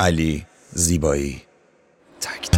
علی زیبایی. تک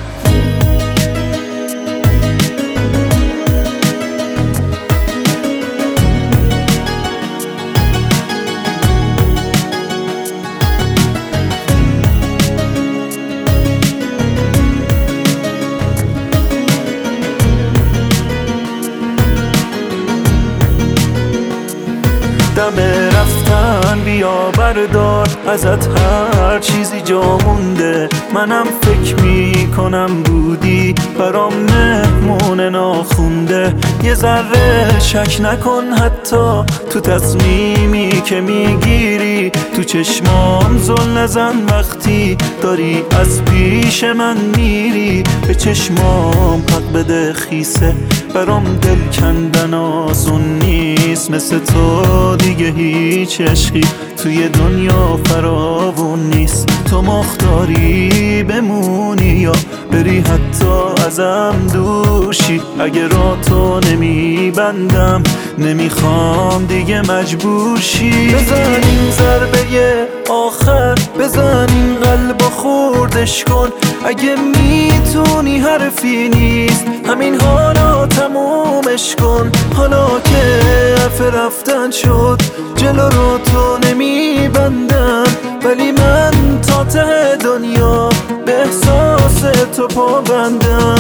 دم رفتن بیا بردار ازت هر چیزی جا مونده. منم فکر میکنم بودی برام مهمون ناخونده. یه ذره شک نکن حتی تو تصمیمی که میگیری. تو چشمام زل نزن وقتی داری از پیش من میری. به چشمام حق بده خیسه برام دل کندن آسون نیست. مثل تو دیگه هیچ عشقی توی دنیا فراوون نیست. تو مختاری بمونی یا بری حتی ازم دوشی. اگه را تو نمیبندم نمیخوام دیگه مجبور شی. بزن این ضربه آخر، بزن این قلب خوردش کن. اگه میتونی حرفی نیست همین حالا تمومش کن. حالا که حرف رفتن شد جلو رو تو نمیبندم، ولی من تا ته دنیا به احساس تو پابندم.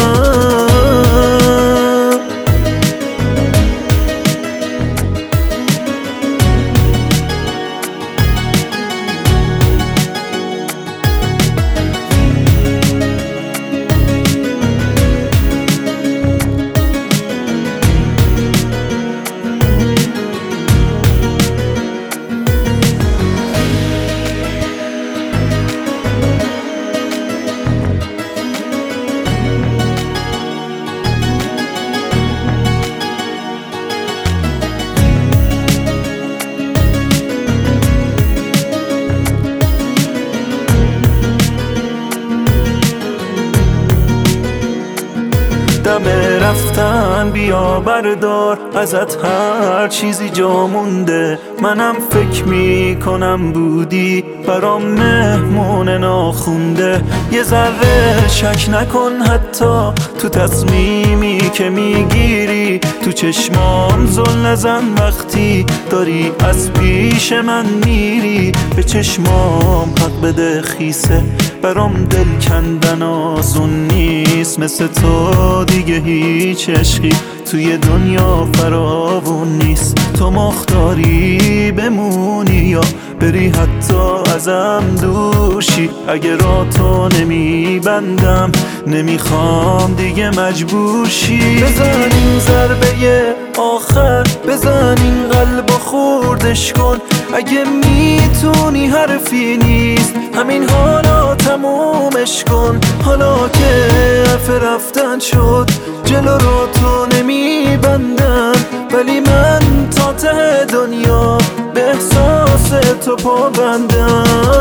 دم رفتن بیا بردار ازت هر چیزی جا مونده. منم فکر میکنم بودی برام مهمون ناخونده. یه ذره شک نکن حتی تو تصمیمی که میگیری. تو چشمام زل نزن وقتی داری از پیش من میری. به چشمام حق بده خیسه برام دل کندن آسون نیست. مثل تو دیگه هیچ عشقی توی دنیا فراوون نیست. تو مختاری بمونی یا بری حتی ازم دوشی. اگه را تو نمیبندم نمیخوام دیگه مجبور شی. بزن این ضربه آخر، بزن این قلب خوردش کن. اگه میتونی حرفی نیست همین حالا تمومش کن. حالا که حرف رفتن شد جلو رو تو نمیبندم، ولی من تا ته دنیا به احساس تو پابندم.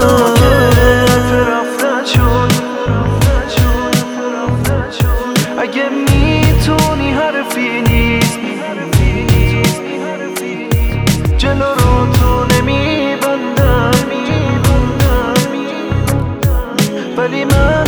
اگه میتونی حرفی نیست جلو رو تو نمیبندم، ولی من